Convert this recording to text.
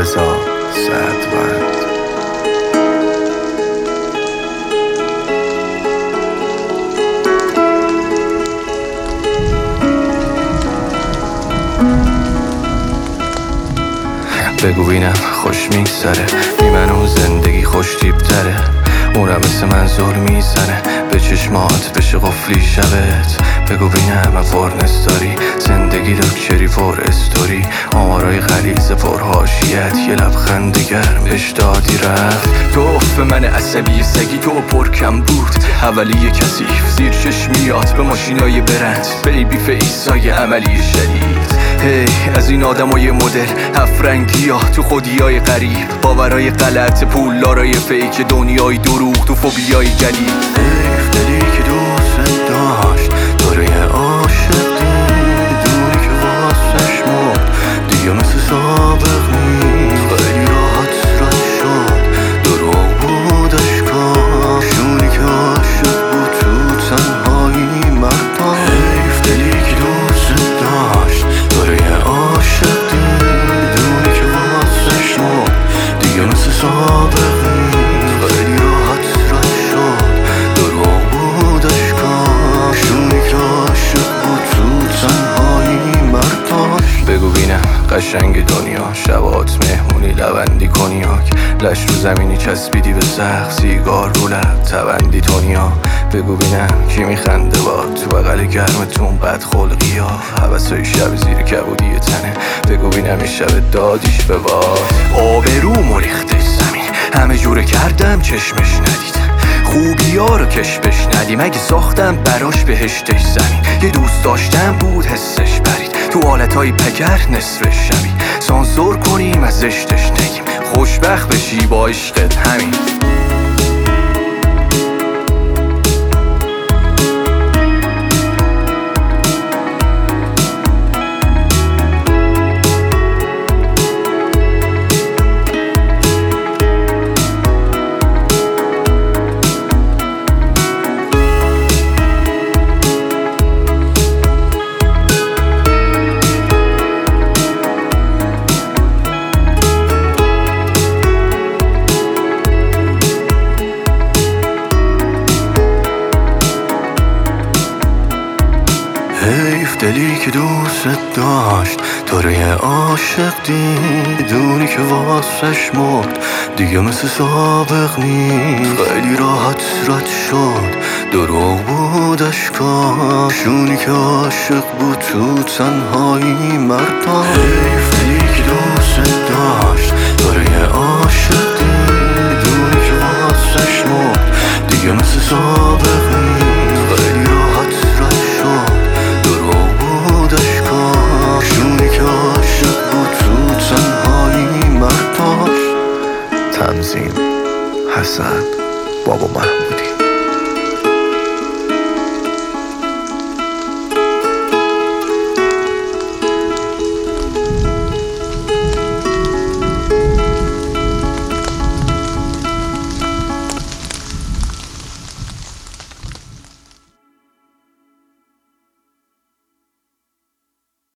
رضا سعدوند. بگو بینم خوش میگذره، بی منو زندگی خوش تیبتره. اونم مثل من زل میزنه به چشمات، بشه قفلی شبت. بگو بینم افورنس داری، زندگی دکتری پر استوری، آمارای غلیظ پر حاشیت، یه لبخند گرم بهش دادی رفت. تو به من عصبی سگی تو پرکم بود، حوالی کثیف زیر چشمیات به ماشینای برند، بیبی فیسای عملی شدید. هی از این آدمای مدل هفرنگی ها تو خودیای غریب، باورای غلط، پولدارای فیک، دنیای دروغ تو فوبیای جدید. حیف دلی که دوست داشت داره یه عاشق دونی که واسش مرد دیگه مثل سابق نیست. خیلی راحت رد شد، دروغ بود اشکاش، اونی که عاشق بود تو تنهایی مردان. حیف دلی که دوست داشت داره یه عاشق دونی که واسش مرد دیگه مثل سابق نیست. خیلی راحت رد شد، دروغ بود اشکاش، اونی که عاشق بود تو تنهایی مرداش. بگو بینم قشنگ دنیا، شبات مهمونی لبندی کنیاک، لش رو زمینی چسبیدی به سقف، سیگار رو لب تبندی تونیا. بگو بینم کی میخنده با تو بغل گرمتون بد خلقی ها، حوثای شب زیر کبودی تنه. بگو بینم این شب دادیش به باد، آبرومو ریختش زمین، همه جوره کردم چشمش ندید، خوبی ها رو کشمش ندیم، اگه ساختم براش بهشتش زمین. یه دوست داشتم بود حسش برید، تو حالتهای پگر نصف شبی، سانسور کنیم از زشتش نگیم، خوشبخت بشی با عشقت همین. حیف دلی که دوست داشت تو رو یه عاشق دونی که واسش مرد دیگه مثل سابق نیست. خیلی راحت رد شد، دروغ بود اشکاش، اونی که عاشق بود تو تنهایی مردان. حیف دلی که دوست داشت تو رو یه عاشق دونی که واسش مرد دیگه مثل سابق نیست. خیلی راحت رد شد، دروغ بود اشکاش، اونی که عاشق بود تو تنهایی مرداش. تنظیم حسن بابا محمودی.